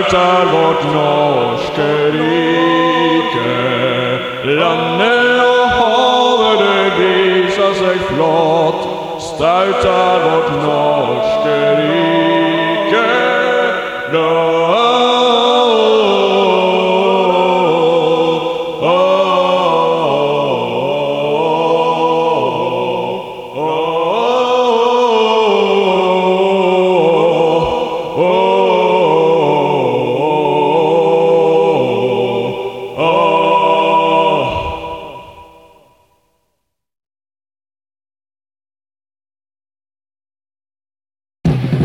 er vårt norske rike. Landet og havet det viser seg flott, staut er